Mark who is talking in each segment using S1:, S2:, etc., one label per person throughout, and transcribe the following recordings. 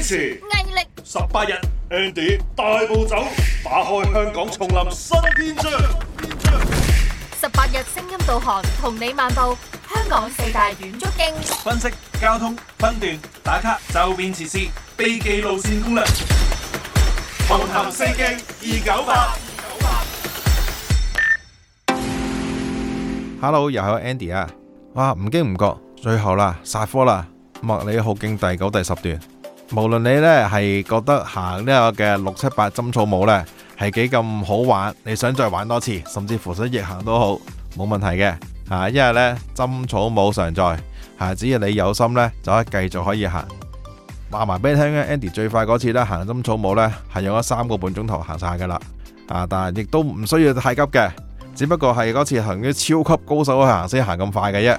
S1: 堅持
S2: 毅力
S1: 18日 Andy 大步走，打開香港叢林新篇章。
S2: 18日聲音導航，同你漫步香港4大遠足徑，
S1: 分析交通分段，打卡周邊設施，秘技路線攻略。同行四徑298。
S3: Hello， 又係 Andy 啊！哇，唔經唔覺，最後啦，殺科啦！麥理浩徑第9、第10段，無論你呢係覺得行呢個嘅6、7、8針草帽呢係幾咁好玩，你想再玩多次，甚至乎想逆行都好，冇問題嘅吓，因為呢針草帽常在吓，只要你有心呢，就可以繼續可以行。話埋俾你聽，Andy 最快嗰次呢行針草帽呢係用咗3個半鐘頭行晒噶啦，但係亦都唔需要太急嘅。只不過係嗰次行啲超級高手去行先行咁快嘅啫。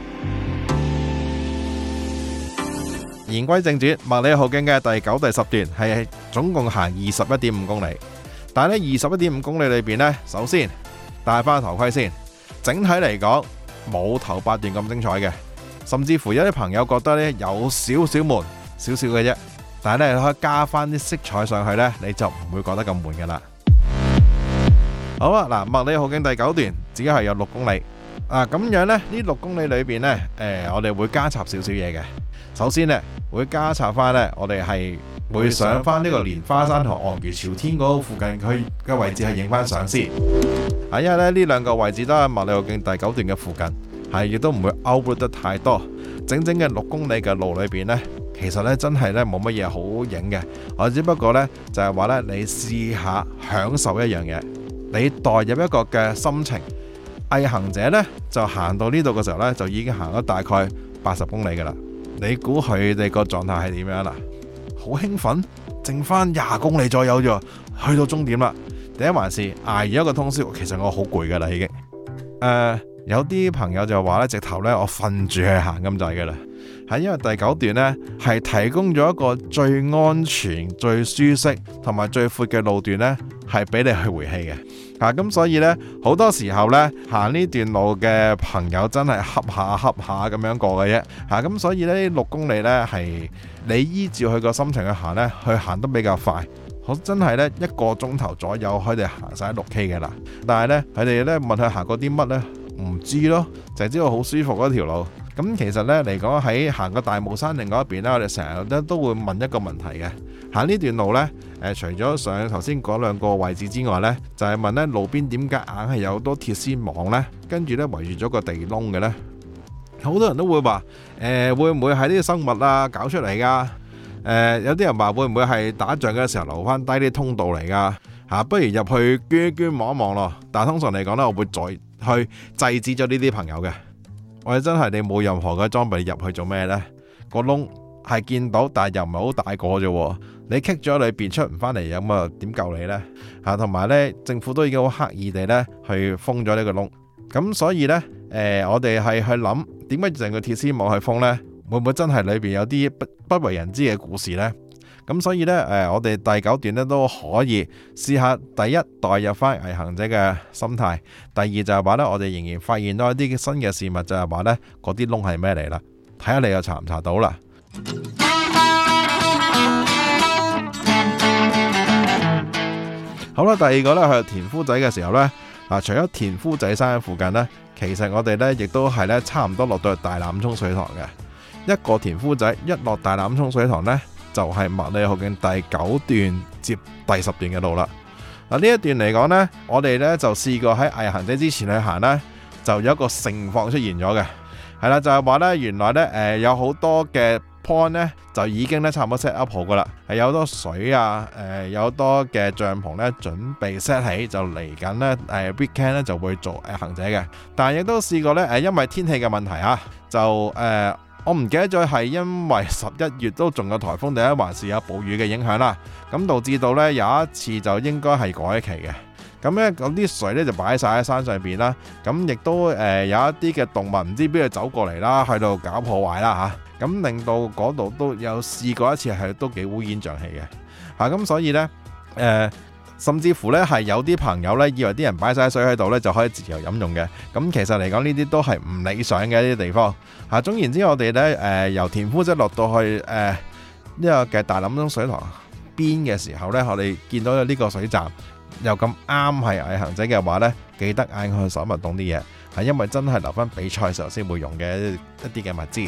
S3: 言歸正傳，麥理浩徑嘅第9、第10段係總共行21.5公里，但係呢21.5公里裏邊呢，首先戴翻頭盔先。整體嚟講冇頭8段咁精彩嘅，甚至乎有啲朋友覺得呢有少少悶，少少嘅啫。但係呢，你可以加翻啲色彩上去呢，你就唔會覺得咁悶噶啦。好啦，嗱，麥理浩徑第9段只係有6公里，咁樣呢，呢6公里裏邊呢，我哋會加插少少嘢嘅。首先呢，會加插翻呢，我哋係會上翻呢個蓮花山同昂魚朝天嗰附近佢嘅位置係影翻相先。因為呢兩個位置都係麥理浩徑第9段嘅附近，亦都唔會 outload 得太多。整整嘅6公里嘅路裏邊呢，其實呢真係呢冇乜嘢好影嘅。我只不過呢，就係話呢，你試下享受一樣嘢。你代入一個嘅心情，毅行者呢就行到呢度嘅時候呢，就已經行咗大概80公里噶啦。你估佢哋個狀態係點樣啦？好興奮，剩翻20公里左右啫，去到終點啦。第一還是捱完一個通宵，其實我好攰噶啦已經。有啲朋友就話呢，直頭呢，我瞓住去行咁滯噶啦。係因為第9段呢係提供咗一個最安全、最舒適同埋最闊嘅路段呢，係俾你去回氣嘅。咁所以呢，好多時候呢，行呢段路嘅朋友真係恰下咁樣過嘅啫。咁所以呢，6公里呢係你依照佢個心情去行呢，去行得比較快。好真係呢，1個鐘頭左右佢哋行晒6K 嘅啦。但係呢，佢哋呢問佢行過啲乜呢？唔知咯，就係知道好舒服嗰條路。咁其實呢嚟講，喺行個大帽山另外一邊呢，我哋成日都會問一個問題嘅。行呢段路呢，除咗上頭先嗰2個位置之外呢，就係問呢路邊點解硬係有好多鐵絲網呢？跟住呢圍住咗個地窿嘅呢。好多人都會話會唔會係呢啲生物啊搞出嚟噶？有啲人話會唔會係打仗嘅時候留翻低啲通道嚟噶？不如入去捐一捐望一望咯。但係通常嚟講呢，我會再去制止咗呢啲朋友嘅。我哋真係你冇任何嘅裝備入去做咩呢？個窿係見到，但係又唔係好大個啫。你棘咗裏邊出唔翻嚟，咁啊點救你呢？同埋呢，政府都已經好刻意地呢去封咗呢個窿。咁所以呢，我哋係去諗點解成個鐵絲網去封呢？會唔會真係裏邊有啲不為人知嘅故事呢？咁所以呢，我哋第9段呢都可以試下，第一代入翻毅行者嘅心態，第二就係話呢，我哋仍然發現到一啲新嘅事物，就係話呢嗰啲窿係咩嚟啦？睇下你又查唔查到啦？好啦，第二個呢，去田夫仔嘅時候呢，除咗田夫仔山附近呢，其實我哋呢亦都係呢差唔多落到去大欖涌水塘嘅。一個田夫仔一落大欖涌水塘呢，就係麥理浩徑第9段接第10段嘅路啦。呢一段嚟講呢，我哋呢就試過喺毅行者之前去行呢，就有一個盛況出現咗嘅。係啦，就係話呢，原來呢有好多嘅 point 呢，就已經呢差唔多 set up 好噶啦，係有好多水啊，有好多嘅帳篷呢準備 set 起，就嚟緊呢weekend 呢就會做毅行者嘅。但係亦都試過呢，因為天氣嘅問題就我唔記得咗係因為11月都仲有颱風，第一還是有暴雨嘅影響啦。咁導致到呢有一次就應該係改期嘅。咁呢嗰啲水呢就擺晒喺山上邊啦。咁亦都有一啲嘅動物唔知邊度走過嚟啦，喺度搞破壞啦嚇。咁令到嗰度都有試過一次係都幾烏煙瘴氣嘅。咁所以呢，甚至乎呢係有啲朋友呢以為啲人擺晒水喺度呢就可以自由飲用嘅。咁其實嚟講呢啲都係唔理想嘅一啲地方。總言之，我哋呢由田夫仔落到去呢個嘅大欖涌水塘邊嘅時候呢，我哋見到呢個水站又咁啱係毅行者嘅話呢，記得嗌佢去手物凍啲嘢，係因為真係留翻比賽時候先會用嘅一啲嘅物資。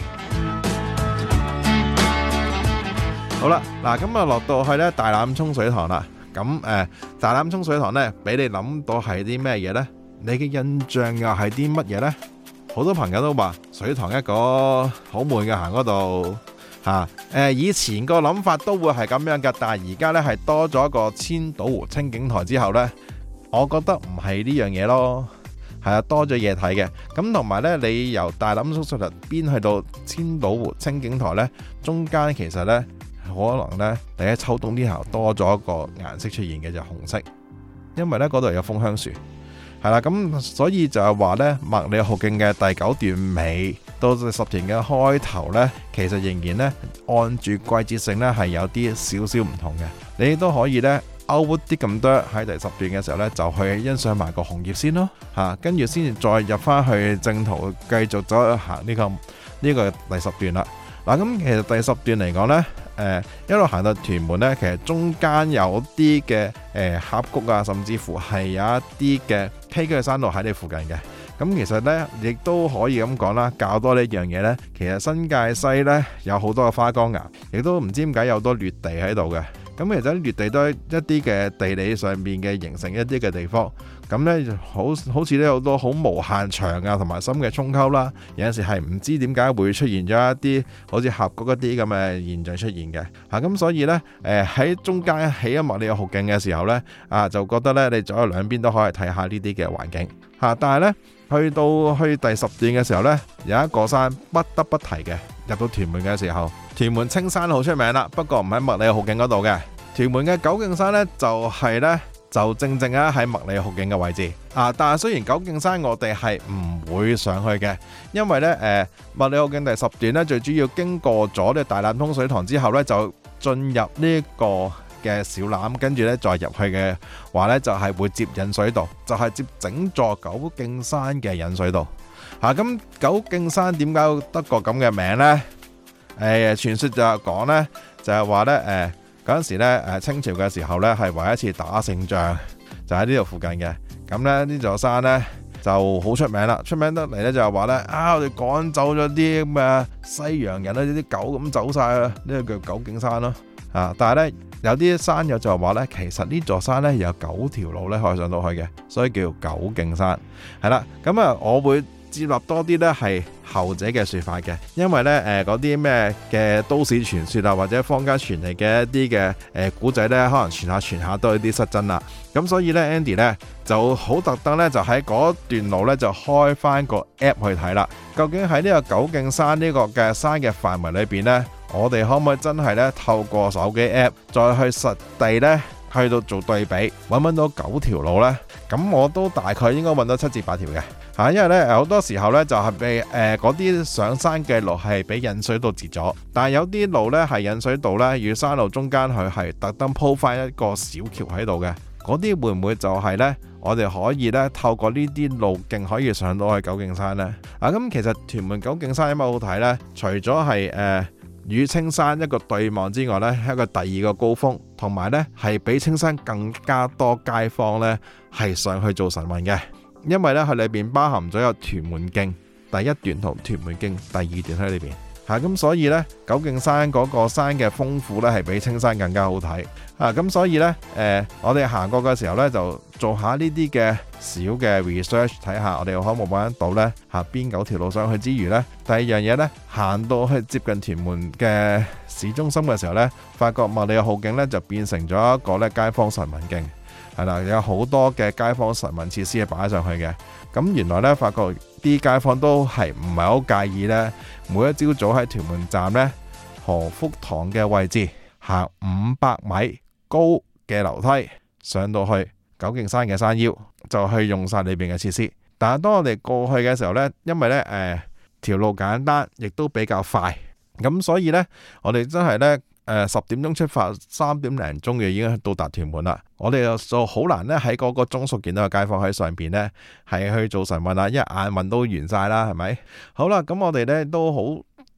S3: 好啦，嗱咁啊落到去呢大欖涌水塘啦，咁大欖涌水塘呢，俾你諗到係啲咩嘢呢？你嘅印象又係啲乜嘢呢？好多朋友都話水塘一個好悶嘅，行嗰度以前個諗法都會係咁樣噶，但係而家呢係多咗一個千島湖清景台之後呢，我覺得唔係呢樣嘢咯，係啊，多咗嘢睇嘅。咁同埋呢，你由大欖涌水塘邊去到千島湖清景台呢，中間其實呢，可能呢，第一秋冬之後多咗一個顏色出現嘅就紅色，因為呢嗰度有楓香樹。係啦，咁所以就係話呢，麥理浩徑嘅第9段尾到10田嘅開頭呢，其實仍然呢，按住季節性呢係有啲少少唔同嘅。你都可以呢，勾啲咁多喺第10段嘅時候呢，就去欣賞埋個紅葉先咯，跟住先至再入翻去正途，繼續走去行呢個第10段啦。嗱，咁其實第10段嚟講呢，一路行到屯門呢，其實中間有啲嘅峽谷啊，甚至乎係有一啲嘅崎嶇嘅山路喺你附近嘅。咁其實呢，亦都可以咁講啦，較多呢樣嘢呢，其實新界西呢，有好多嘅花崗岩，亦都唔知點解有好多劣地喺度嘅。咁其實劣地都係一啲嘅地理上面嘅形成一啲嘅地方。咁呢，好似呢好多好無限長啊同埋深嘅沖溝啦，有陣時係唔知點解會出現咗一啲好似峽谷一啲咁嘅現象出現嘅。咁所以呢，喺中間起咗麥理浩徑嘅時候呢，就覺得呢，你左右兩邊都可以睇下呢啲嘅環境。但係呢，去第10段嘅時候呢，有一個山不得不提嘅，入到屯門嘅時候，屯門青山好出名啦，不過唔喺麥理浩徑嗰度嘅。屯門嘅九徑山呢，就正正喺麥理浩徑嘅位置但係雖然九徑山我哋係唔會上去嘅，因為呢麥理浩徑第10段呢，最主要經過咗呢大欖涌水塘之後呢，就進入呢個嘅小欖，跟住呢再入去嘅話呢，就係會接引水道，就係接整座九徑山嘅引水道。咁九徑山點解得個咁嘅名呢？傳說就係講呢，就係話呢嗰陣時咧，清朝嘅時候咧，係為一次打勝仗，就喺呢度附近嘅。咁咧呢座山咧就好出名啦，出名得嚟咧就係話咧我哋趕走咗啲咁嘅西洋人啦，啲狗咁走晒啦，呢個叫九徑山咯。但係咧有啲山友就話咧，其實呢座山咧有9條路咧可以上到去嘅，所以叫九徑山。係啦，咁我會接納多啲呢係後者嘅說法嘅，因為呢嗰啲咩嘅都市傳說啊，或者坊間傳嚟嘅一啲嘅古仔呢，可能傳下都有啲失真啦。咁所以呢 Andy 呢就好特登呢，就喺嗰段路呢，就開翻個 app 去睇啦。究竟喺呢個九徑山呢個嘅山嘅範圍裏邊呢，我哋可唔可以真係呢透過手機 app 再去實地呢去到做對比，揾到9條路呢？咁我都大概應該揾到7至8條嘅。因為咧好多時候咧就係被嗰啲上山嘅路係俾引水道截咗，但係有啲路咧係引水道咧與山路中間佢係特登鋪翻一個小橋喺度嘅，嗰啲會唔會就係咧我哋可以咧透過呢啲路徑可以上到去九徑山呢？咁其實屯門九徑山有乜好睇呢？除咗係與青山一個對望之外呢，一個第2個高峰，同埋呢係比青山更加多街坊呢係上去做晨運嘅。因為咧，佢裏邊包含咗有屯門徑第1段同屯門徑第2段喺裏邊，咁所以呢，九徑山嗰個山嘅豐富呢係比青山更加好睇，咁所以呢，我哋行過嘅時候呢，就做下呢啲嘅小嘅 research， 睇下我哋可唔可以揾得到呢邊9條路上去之餘呢，第二樣嘢呢，行到去接近屯門嘅市中心嘅時候呢，發覺麥理浩徑呢就變成咗一個咧街坊晨運徑。係啦，有好多嘅街坊晨運設施係擺上去嘅。咁原來呢，發覺啲街坊都係唔係好介意呢，每一朝早喺屯門站呢，何福堂嘅位置行500米高嘅樓梯上到去九徑山嘅山腰，就去用晒裏邊嘅設施。但係當我哋過去嘅時候呢，因為呢條路簡單，亦都比較快，咁所以呢，我哋真係呢。10點鐘出發，3點零鐘就已經到達屯門啦。我哋就好難咧喺嗰個鐘數見到個街坊喺上邊呢係去做晨運啦，因為晏運都完晒啦，係咪？好啦，咁我哋呢都好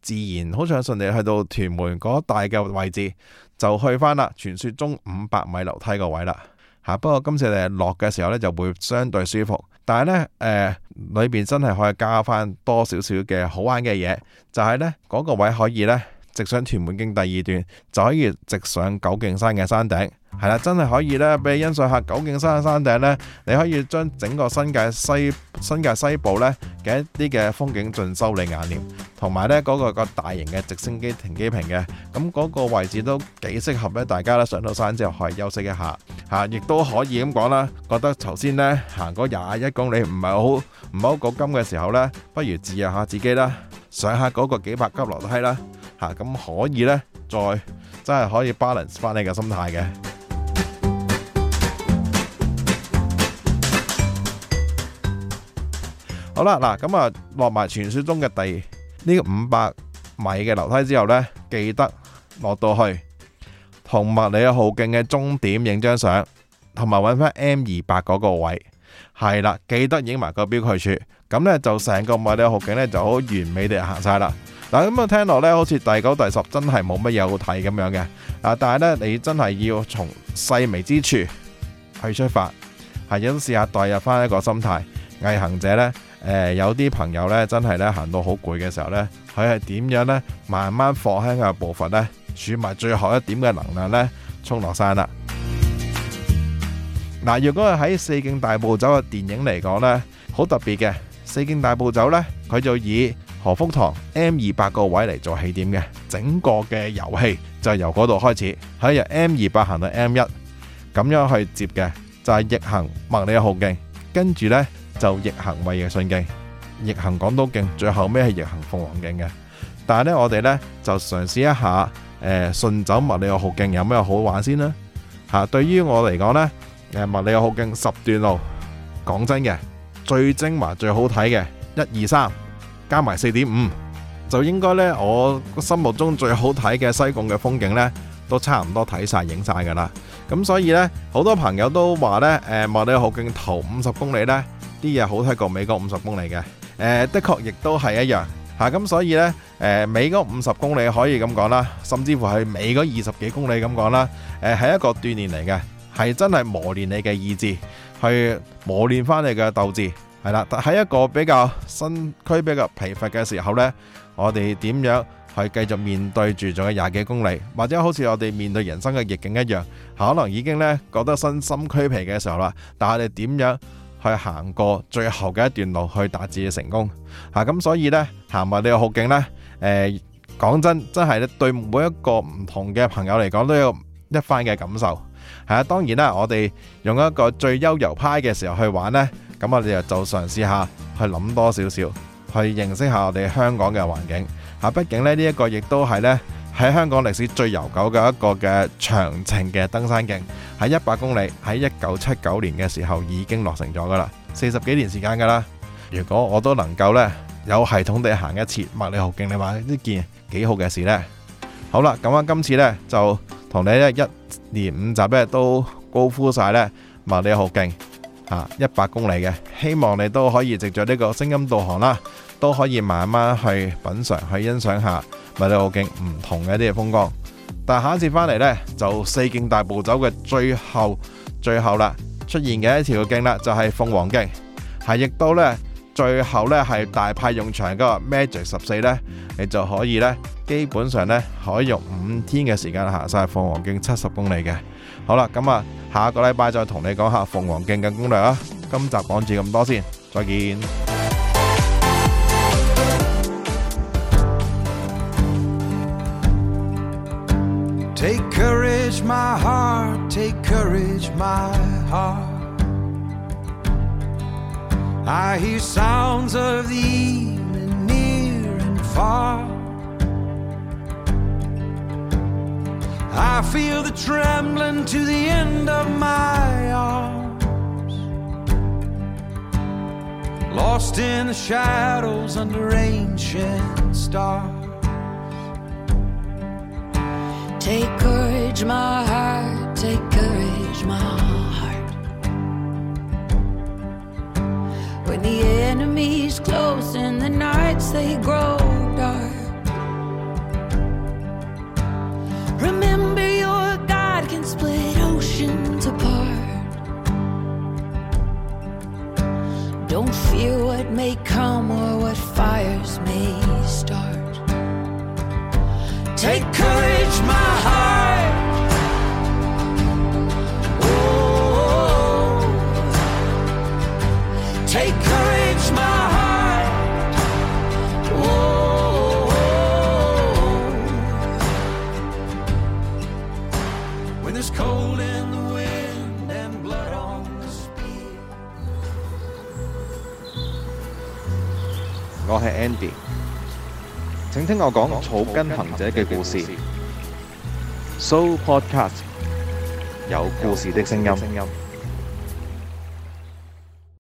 S3: 自然好暢順地去到屯門嗰帶嘅位置，就去翻啦傳說中500米樓梯個位啦。不過今次你落嘅時候呢，就會相對舒服，但係呢，裏邊真係可以加翻多少少嘅好玩嘅嘢，就係呢嗰個位可以呢直上屯門徑第2段，就可以直上九徑山嘅山頂。係啦，真係可以咧，俾你欣賞下九徑山嘅山頂呢，你可以將整個新界西部呢嘅一啲嘅風景盡收你眼簾，同埋呢嗰個大型嘅直升機停機坪嘅，咁嗰個位置都幾適合咧，大家咧上到山之後可以休息一下嚇，亦都可以咁講啦。覺得頭先呢行嗰21公里唔係好過金嘅時候呢，不如自由下自己啦，上下嗰個幾百級樓梯啦嚇，咁可以呢，再真係可以 balance 翻你嘅心態嘅。好啦，嗱咁啊，落埋傳說中嘅呢個500米嘅樓梯之後呢，記得落到去同麥理浩徑嘅終點影張相，同埋揾翻 M28嗰個位，係啦，記得影埋個標距處，咁呢就成個麥理浩徑呢就好完美地行晒啦。嗱咁啊，聽落呢好似第9、第10真係冇乜嘢好睇咁樣嘅，但係呢，你真係要從細微之處去出發，係想試下代入翻一個心態，毅行者呢。有啲朋友呢，真係呢行到好攰嘅時候呢，佢係點樣呢？慢慢放輕嘅步伐呢，儲埋最後一點嘅能量呢，衝落山啦。嗱，如果係喺四徑大步走嘅電影嚟講呢，好特別嘅。四徑大步走呢，佢就以何福堂 M28個位嚟做起點嘅，整個嘅遊戲就由嗰度開始，喺由 M28行到 M1 咁樣去接嘅，就係逆行麥理浩徑，跟住呢。就逆行衛奕信徑，逆行港島徑，最後尾係逆行鳳凰徑嘅。但係呢，我哋呢就嘗試一下順走麥理浩徑有咩好玩先啦嚇。對於我嚟講呢，麥理浩徑10段路，講真嘅最精華最好睇嘅1、2、3加埋4.5，就應該呢，我心目中最好睇嘅西貢嘅風景呢，都差唔多睇晒影晒噶啦。咁所以呢，好多朋友都話呢，麥理浩徑頭50公里呢。啲嘢好睇過尾嗰50公里嘅，的確亦都係一樣嚇。咁所以呢，尾嗰50公里可以咁講啦，甚至乎係尾嗰20幾公里咁講啦，係一個鍛鍊嚟嘅，係真係磨練你嘅意志，去磨練翻你嘅鬥志，係啦。但喺一個比較身軀比較疲乏嘅時候呢，我哋點樣去繼續面對住仲有20幾公里，或者好似我哋面對人生嘅逆境一樣，可能已經呢覺得身心俱疲嘅時候啦，但係你點樣去行過最後嘅一段路去達至成功咁所以呢，行麥理浩徑呢，講真係咧對每一個唔同嘅朋友嚟講都有一番嘅感受當然啦，我哋用一個最悠遊派嘅時候去玩呢，咁我哋就嘗試下去諗多少少，去認識下我哋香港嘅環境畢竟呢，呢一個亦都係呢喺香港歷史最悠久嘅一個嘅長程嘅登山徑，喺100公里，喺1979年嘅時候已經落成咗噶啦，40幾年時間噶啦。如果我都能夠呢有系統地行一次麥理浩徑，你話呢件幾好嘅事呢？好啦，咁啊今次呢就同你呢1連5集呢都高呼晒呢麥理浩徑100公里嘅，希望你都可以藉着呢個聲音導航啦，都可以慢慢去品嘗去欣賞下麥理浩徑唔同嘅一啲嘅風光。但下一次翻嚟呢，就四徑大步走嘅最後啦，出現嘅一條徑啦，就係鳳凰徑，係亦都呢最後呢係大派用場嗰個 Magic 14呢，你就可以呢基本上呢可以用5天嘅時間行晒鳳凰徑70公里嘅。好啦，咁啊下個禮拜再同你講下鳳凰徑嘅攻略啦。今集講住咁多先，再見。
S4: Take courage, my heart, take courage, my heart. I hear sounds of the evening near and far. I feel the trembling to the end of my arms, lost in the shadows under ancient stars.
S5: Take courage, my heart, take courage, my heart. When the enemy's close and the nights they grow dark, generations apart. Don't fear what may come or what fires may start. Take courage, my heart. Oh, take courage, my heart. Oh, when there's cold in the wind and blood on the spear.
S6: 我係 Andy，請聽我講草根行者嘅故事。So Podcast 有故事的聲音。